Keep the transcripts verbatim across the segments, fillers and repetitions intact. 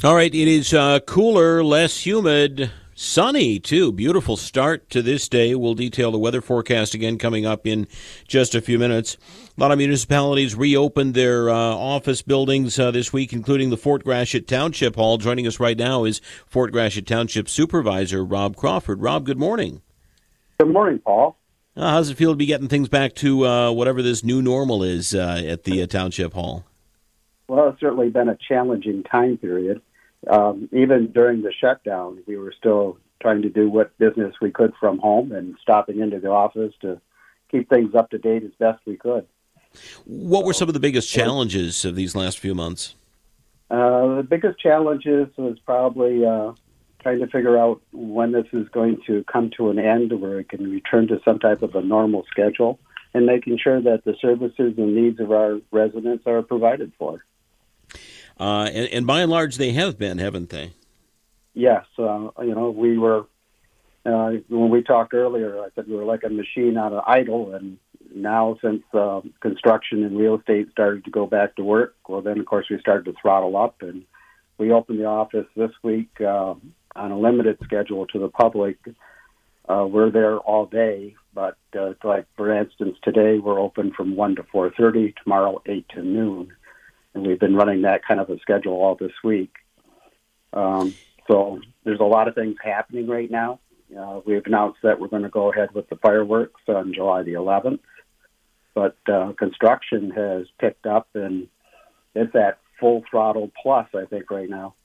All right, it is uh, cooler, less humid, sunny, too. Beautiful start to this day. We'll detail the weather forecast again coming up in just a few minutes. A lot of municipalities reopened their uh, office buildings uh, this week, including the Fort Gratiot Township Hall. Joining us right now is Fort Gratiot Township Supervisor Rob Crawford. Rob, good morning. Good morning, Paul. Uh, how does it feel to be getting things back to uh, whatever this new normal is uh, at the uh, Township Hall? Well, it's certainly been a challenging time period. Um, even during the shutdown, we were still trying to do what business we could from home and stopping into the office to keep things up to date as best we could. What were some of the biggest challenges of these last few months? Uh, the biggest challenges was probably uh, trying to figure out when this is going to come to an end where it can return to some type of a normal schedule and making sure that the services and needs of our residents are provided for. Uh, and, and by and large, they have been, haven't they? Yes. Uh, you know, we were, uh, when we talked earlier, I said we were like a machine on an idle, and now since uh, construction and real estate started to go back to work, well, then, of course, we started to throttle up, and we opened the office this week uh, on a limited schedule to the public. Uh, we're there all day, but uh, like, for instance, today we're open from one to four thirty, tomorrow eight to noon. And we've been running that kind of a schedule all this week. Um, so there's a lot of things happening right now. Uh, we've announced that we're going to go ahead with the fireworks on July the eleventh. But uh, construction has picked up, and it's at full throttle plus, I think, right now.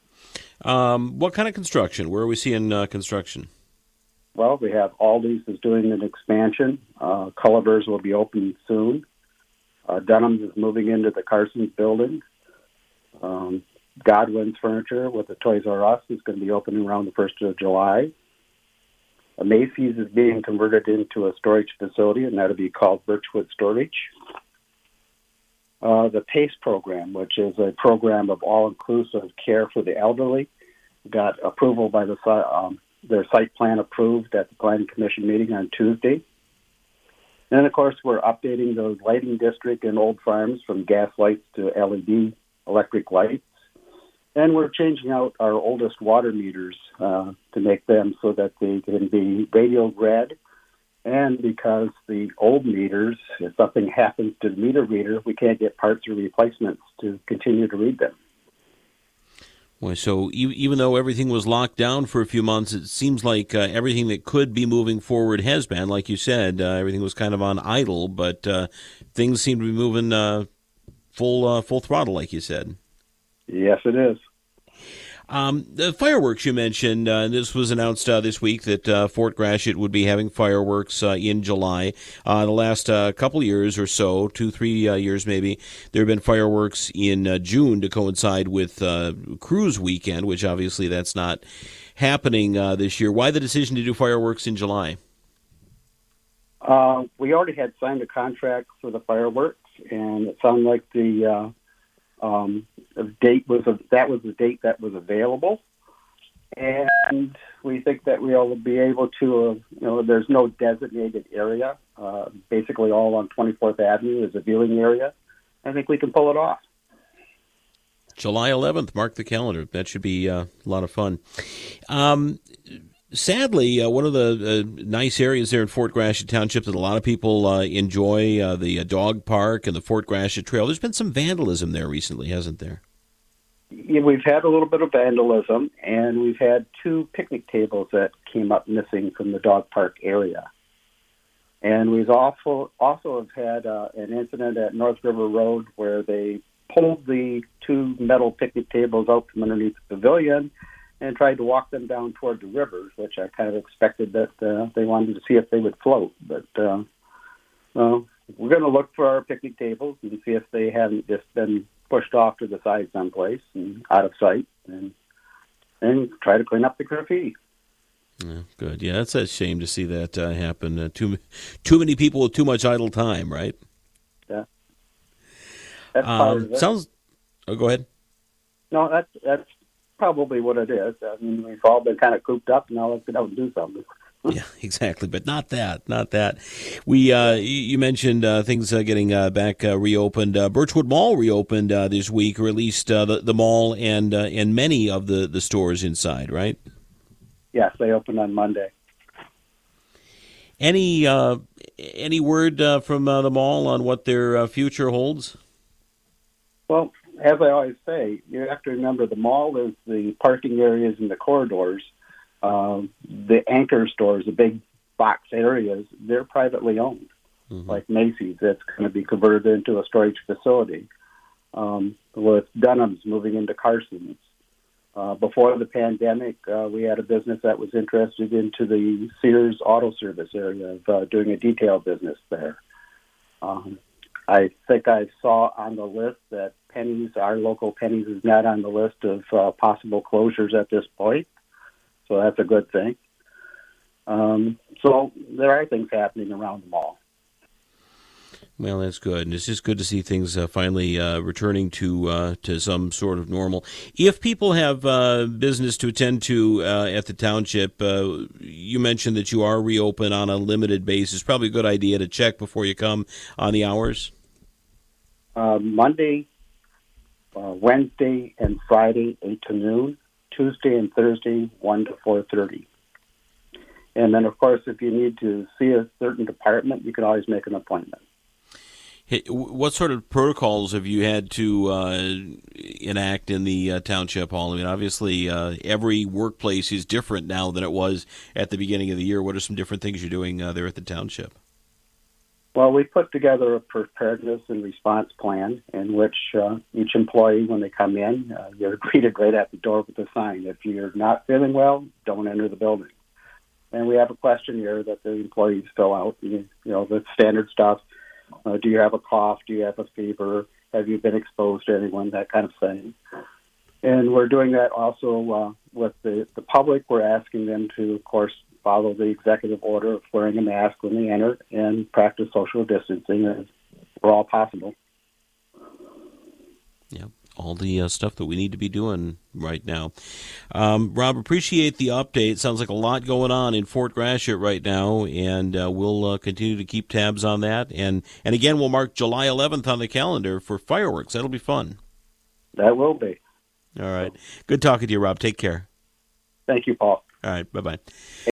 Um, what kind of construction? Where are we seeing uh, construction? Well, we have Aldi's is doing an expansion. Uh, Culliver's will be open soon. Uh, Dunham's is moving into the Carson's building. Um, Godwin's Furniture with the Toys R Us is going to be opening around the first of July. Uh, Macy's is being converted into a storage facility, and that'll be called Birchwood Storage. Uh, the PACE program, which is a program of all-inclusive care for the elderly, got approval by the um, their site plan approved at the Planning Commission meeting on Tuesday. And then, of course, we're updating the lighting district in Old Farms from gas lights to L E D electric lights. And we're changing out our oldest water meters uh, to make them so that they can be radial read. And because the old meters, if something happens to the meter reader, we can't get parts or replacements to continue to read them. Boy, so even though everything was locked down for a few months, it seems like uh, everything that could be moving forward has been. Like you said, uh, everything was kind of on idle, but uh, things seem to be moving uh, full uh, full throttle, like you said. Yes, it is. Um, the fireworks you mentioned, uh, this was announced uh, this week that uh, Fort Gratiot would be having fireworks uh, in July. Uh, the last uh, couple years or so, two, three uh, years maybe, there have been fireworks in uh, June to coincide with uh, Cruise Weekend, which obviously that's not happening uh, this year. Why the decision to do fireworks in July? Uh, we already had signed a contract for the fireworks, and it sounded like the uh, um, the date was a, that was the date that was available, and we think that we'll be able to. Uh, you know, there's no designated area. Uh, basically, all on twenty-fourth Avenue is a viewing area. I think we can pull it off. July eleventh, mark the calendar. That should be uh, a lot of fun. Um, Sadly, uh, one of the uh, nice areas there in Fort Gratiot Township that a lot of people uh, enjoy, uh, the uh, dog park and the Fort Gratiot Trail, there's been some vandalism there recently, hasn't there? Yeah, we've had a little bit of vandalism, and we've had two picnic tables that came up missing from the dog park area. And we've also, also have had uh, an incident at North River Road where they pulled the two metal picnic tables out from underneath the pavilion and tried to walk them down toward the rivers, which I kind of expected that uh, they wanted to see if they would float. But uh, uh, we're going to look for our picnic tables and see if they haven't just been pushed off to the side someplace and out of sight, and and try to clean up the graffiti. Yeah, good. Yeah, that's a shame to see that uh, happen. Uh, too too many people with too much idle time, right? Yeah. That's part um, of it. Sounds. Oh, go ahead. No, that's that's probably what it is. I mean, we've all been kind of cooped up, and now let's get out and do something. Yeah, exactly, but not that, not that. We, uh, you mentioned uh, things uh, getting uh, back uh, reopened. Uh, Birchwood Mall reopened uh, this week, or at least uh, the, the mall and uh, and many of the, the stores inside, right? Yes, they opened on Monday. Any uh, any word uh, from uh, the mall on what their uh, future holds? Well, as I always say, you have to remember the mall is the parking areas and the corridors. Um, the anchor stores, the big box areas, they're privately owned, mm-hmm. like Macy's. That's going to be converted into a storage facility. Um, with Dunham's moving into Carson's. Uh, before the pandemic, uh, we had a business that was interested into the Sears Auto Service area of uh, doing a detail business there. Um, I think I saw on the list that Penny's, our local Penny's, is not on the list of uh, possible closures at this point. So that's a good thing. Um, so there are things happening around the mall. Well, that's good. And it's just good to see things uh, finally uh, returning to uh, to some sort of normal. If people have uh, business to attend to uh, at the township, uh, you mentioned that you are reopened on a limited basis. Probably a good idea to check before you come on the hours. Uh, Monday, uh, Wednesday, and Friday, eight to noon. Tuesday and Thursday, one to four thirty. And then, of course, if you need to see a certain department, you can always make an appointment. Hey, what sort of protocols have you had to uh, enact in the uh, township hall? I mean, obviously, uh, every workplace is different now than it was at the beginning of the year. What are some different things you're doing uh, there at the township? Well, we put together a preparedness and response plan in which uh, each employee, when they come in, uh, you're greeted right at the door with a sign. If you're not feeling well, don't enter the building. And we have a questionnaire that the employees fill out, you know, the standard stuff. Uh, do you have a cough? Do you have a fever? Have you been exposed to anyone? That kind of thing. And we're doing that also uh, with the, the public. We're asking them to, of course, follow the executive order of wearing a mask when they enter and practice social distancing as where all possible. Yeah, all the uh, stuff that we need to be doing right now. Um, Rob, appreciate the update. Sounds like a lot going on in Fort Gratiot right now, and uh, we'll uh, continue to keep tabs on that. And, and again, we'll mark July eleventh on the calendar for fireworks. That'll be fun. That will be. All right. Good talking to you, Rob. Take care. Thank you, Paul. All right. Bye-bye.